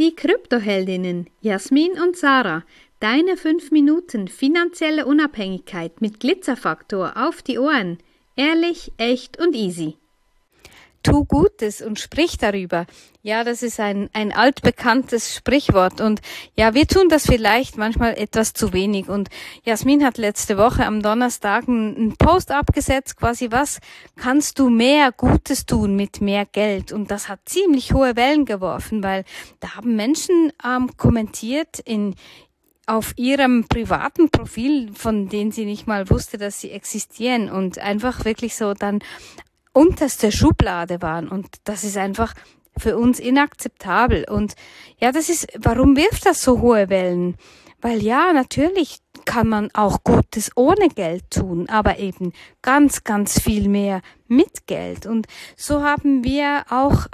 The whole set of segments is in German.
die Kryptoheldinnen Jasmin und Sarah. Deine 5 Minuten finanzielle Unabhängigkeit mit Glitzerfaktor auf die Ohren. Ehrlich, echt und easy. Tu Gutes und sprich darüber. Ja, das ist ein altbekanntes Sprichwort und ja, wir tun das vielleicht manchmal etwas zu wenig und Jasmin hat letzte Woche am Donnerstag einen Post abgesetzt, quasi was kannst du mehr Gutes tun mit mehr Geld und das hat ziemlich hohe Wellen geworfen, weil da haben Menschen kommentiert auf ihrem privaten Profil, von denen sie nicht mal wusste, dass sie existieren und einfach wirklich so dann unterste Schublade waren und das ist einfach für uns inakzeptabel und ja, warum wirft das so hohe Wellen? Weil ja, natürlich kann man auch Gutes ohne Geld tun, aber eben ganz, ganz viel mehr mit Geld und so haben wir auch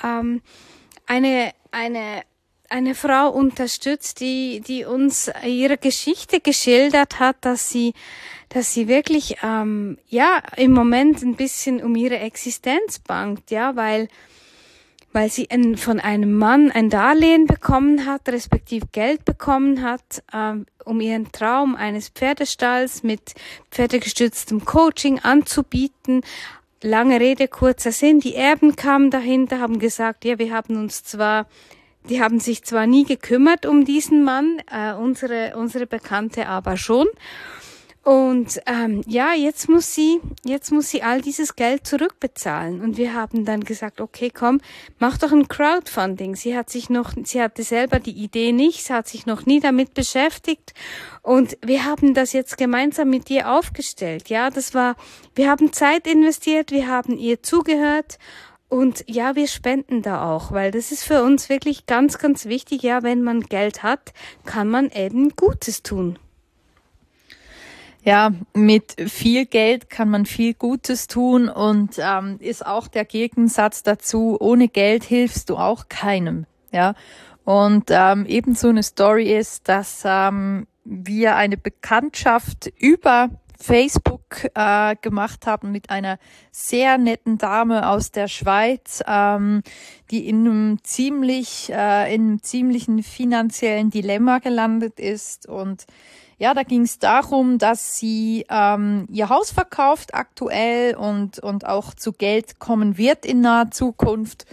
eine Frau unterstützt, die uns ihre Geschichte geschildert hat, dass sie wirklich im Moment ein bisschen um ihre Existenz bangt, ja, weil sie von einem Mann ein Darlehen bekommen hat, respektive Geld bekommen hat, um ihren Traum eines Pferdestalls mit pferdegestütztem Coaching anzubieten. Lange Rede, kurzer Sinn, die Erben kamen dahinter, haben gesagt, ja, die haben sich zwar nie gekümmert um diesen Mann, unsere Bekannte aber schon. Und jetzt muss sie all dieses Geld zurückbezahlen. Und wir haben dann gesagt, okay, komm, mach doch ein Crowdfunding. Sie hatte selber die Idee nicht, sie hat sich noch nie damit beschäftigt. Und wir haben das jetzt gemeinsam mit ihr aufgestellt. Ja, wir haben Zeit investiert, wir haben ihr zugehört. Und ja, wir spenden da auch, weil das ist für uns wirklich ganz, ganz wichtig. Ja, wenn man Geld hat, kann man eben Gutes tun. Ja, mit viel Geld kann man viel Gutes tun und ist auch der Gegensatz dazu, ohne Geld hilfst du auch keinem. Ja, und ebenso eine Story ist, dass wir eine Bekanntschaft über Facebook gemacht haben mit einer sehr netten Dame aus der Schweiz, die in einem ziemlichen finanziellen Dilemma gelandet ist. Und ja, da ging es darum, dass sie ihr Haus verkauft aktuell und auch zu Geld kommen wird in naher Zukunft.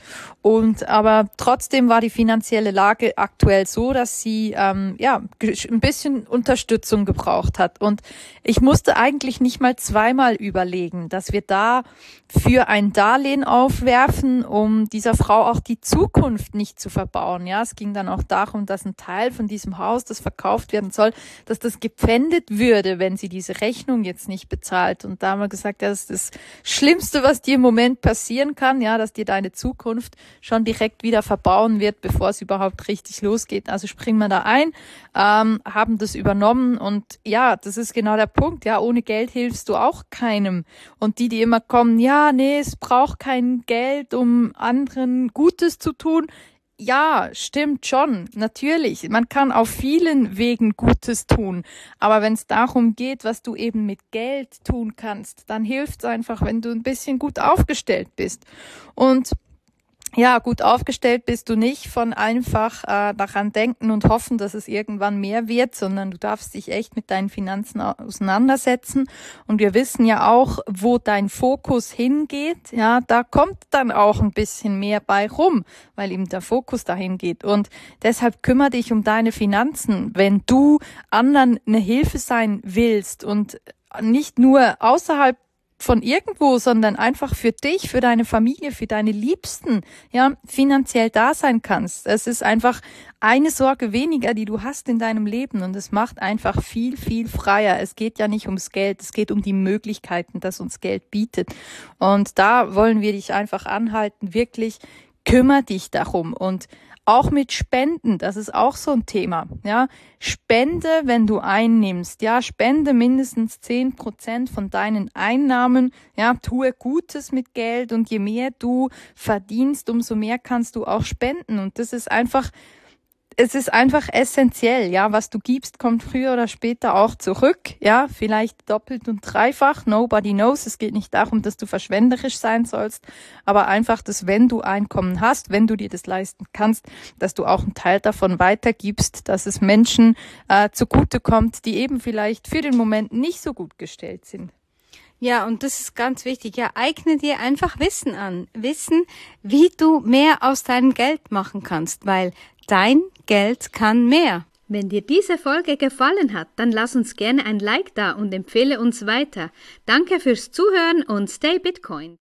Aber trotzdem war die finanzielle Lage aktuell so, dass sie ein bisschen Unterstützung gebraucht hat. Und ich musste eigentlich nicht mal zweimal überlegen, dass wir da für ein Darlehen aufwerfen, um dieser Frau auch die Zukunft nicht zu verbauen. Ja, es ging dann auch darum, dass ein Teil von diesem Haus, das verkauft werden soll, dass das gepfändet würde, wenn sie diese Rechnung jetzt nicht bezahlt. Und da haben wir gesagt, ja, das ist das Schlimmste, was dir im Moment passieren kann, ja, dass dir deine Zukunft schon direkt wieder verbauen wird, bevor es überhaupt richtig losgeht. Also springen wir da ein, haben das übernommen und ja, das ist genau der Punkt. Ja, ohne Geld hilfst du auch keinem. Und die immer kommen, ja, nee, es braucht kein Geld, um anderen Gutes zu tun. Ja, stimmt schon, natürlich. Man kann auf vielen Wegen Gutes tun. Aber wenn es darum geht, was du eben mit Geld tun kannst, dann hilft es einfach, wenn du ein bisschen gut aufgestellt bist. Und ja, gut aufgestellt bist du nicht von einfach daran denken und hoffen, dass es irgendwann mehr wird, sondern du darfst dich echt mit deinen Finanzen auseinandersetzen. Und wir wissen ja auch, wo dein Fokus hingeht. Ja, da kommt dann auch ein bisschen mehr bei rum, weil eben der Fokus dahin geht. Und deshalb kümmere dich um deine Finanzen, wenn du anderen eine Hilfe sein willst und nicht nur außerhalb von irgendwo, sondern einfach für dich, für deine Familie, für deine Liebsten, ja, finanziell da sein kannst. Es ist einfach eine Sorge weniger, die du hast in deinem Leben und es macht einfach viel, viel freier. Es geht ja nicht ums Geld, es geht um die Möglichkeiten, das uns Geld bietet. Und da wollen wir dich einfach anhalten, wirklich kümmere dich darum und auch mit Spenden, das ist auch so ein Thema, ja. Spende, wenn du einnimmst, ja, spende mindestens 10% von deinen Einnahmen, ja, tue Gutes mit Geld und je mehr du verdienst, umso mehr kannst du auch spenden und das ist einfach es ist einfach essentiell, ja, was du gibst, kommt früher oder später auch zurück, ja, vielleicht doppelt und dreifach, nobody knows, es geht nicht darum, dass du verschwenderisch sein sollst, aber einfach, dass wenn du Einkommen hast, wenn du dir das leisten kannst, dass du auch einen Teil davon weitergibst, dass es Menschen zugutekommt, die eben vielleicht für den Moment nicht so gut gestellt sind. Ja, und das ist ganz wichtig. Ja, eigne dir einfach Wissen an. Wissen, wie du mehr aus deinem Geld machen kannst, weil dein Geld kann mehr. Wenn dir diese Folge gefallen hat, dann lass uns gerne ein Like da und empfehle uns weiter. Danke fürs Zuhören und stay Bitcoin.